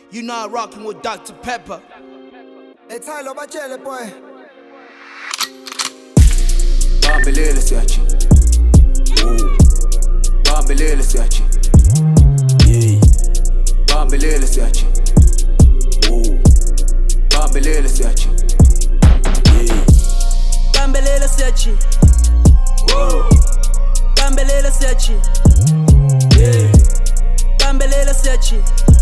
You not rocking with Dr. Pepper. Hey Tyler, bachele boy. Bambelele siachi. Bambelele siachi. Yeah. Bambelele siachi. Bambelele siachi. Yeah. Bambelele siachi. Bambelele siachi. Yeah. Bambelele siachi.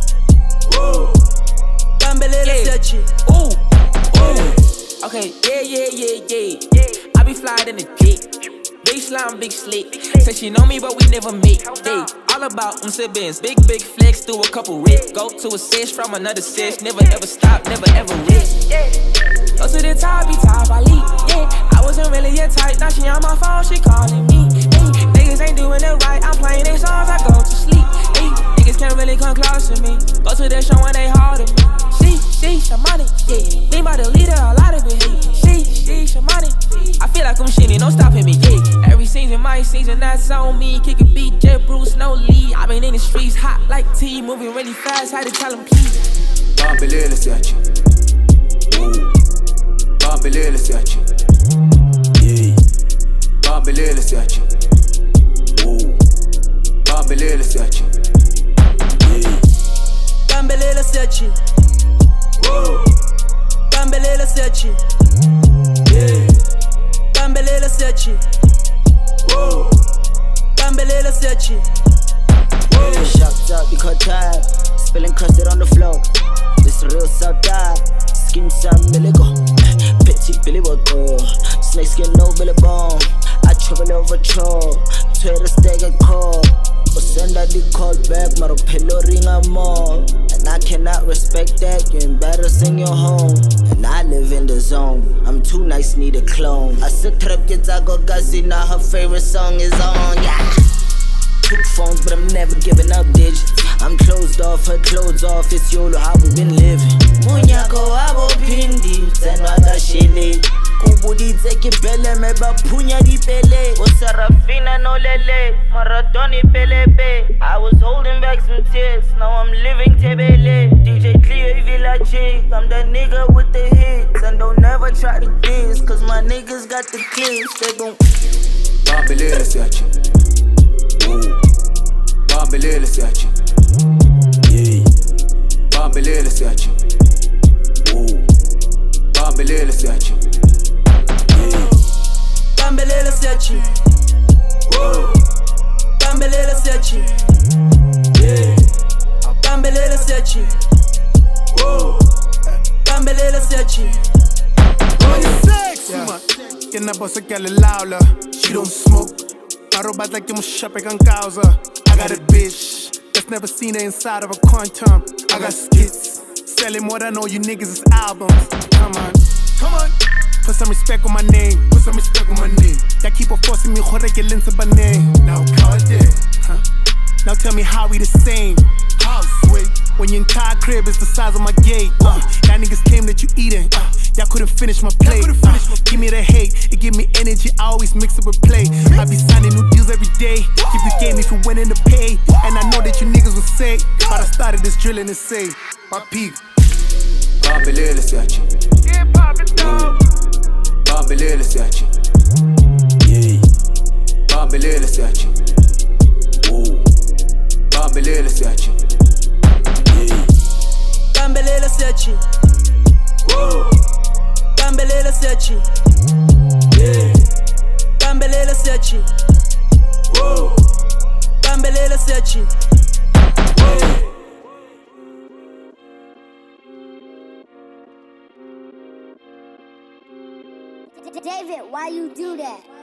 Bambelele siachi. Ooh. Okay, yeah. I be flying in the jet. Big slime, big slick. Say she know me, but we never meet. Hey, all about siblings. Big flex, do a couple rips. Go to a sesh from another sesh. Never ever stop, never ever rest. Go to the top, be top, I lead. Yeah, I wasn't really your type. Now she on my phone, she calling me. Hey, niggas ain't doing it right. I'm playing their songs, I go to sleep. Hey, niggas can't really come close to me. Go to the show when they hard at me. She, some money, yeah. Me by the leader, a lot of it, hey. She, some money. I feel like I'm shitty, no stopping me, yeah. Every season, my season, that's on me. Kick a beat, Jet Bruce, no lead. I been in the streets, hot like tea, moving really fast. Had to tell them please. Bambelele siachi. Bambelele siachi. Yeah. Bambelele siachi. Bambelele siachi. Yeah. Bambelele siachi. Bambelele siachi. Yeah. Bambelele siachi. Bambelele siachi. Shocked up because tired, spilling crusted on the floor. This real South die, skin some go. Petit Billy Wago, snake skin no belly bone. I travel over troll, Twitter stag and call. Send out the call back, maro pillow ring a more. And I cannot respect that, you embarrassing your home. And I live in the zone, I'm too nice, need a clone. I said trap kids, I got gassy, now her favorite song is on, yeah. Took phones, but I'm never giving up digits. I'm closed off, her clothes off, it's YOLO, how we been living. Munyako abo pindi, zenwaka shili. Kubudi teki pele, meba punya di pele. O Sarafina no lele, Maratoni pelepe. I was holding back some tears, now I'm living tebele. DJ Cleo Villa Chick, I'm that nigga with the hits. And don't never try to diss, cause my niggas got the clips, they gon' Bambelele siachi. Bambelele siachi. Yeah. Bambelele siachi. Bambelele siachi. Yeah. Bambelele siachi. Bambelele siachi. Yeah. Bambelele siachi. Bambelele siachi. Yeah. Que na bossa que ela laula. She don't smoke. Arroba like you must shop on causa. I got a bitch that's never seen her inside of a quantum. I got skits selling more than all you niggas is albums. Come on. Put some respect on my name. That keep on forcing me to get into my name. Now call it. Now tell me how we the same. Wait, when your entire crib is the size of my gate. That niggas came that you eating. Y'all couldn't finish my plate. Give me the hate, it give me energy. I always mix it with play. I be signing new deals every day. Keep the game if you winning the pay. And I know that you niggas will say, but I started this drilling and say, my peak. Bambelele siachi. Yeah, pop it down. Bambelele siachi. Yeah. Bambelele siachi. Bambelele siachi. Yeah. Bambelele siachi. Bambelele siachi. Yeah. Bambelele siachi. Bambelele siachi. David, why you do that?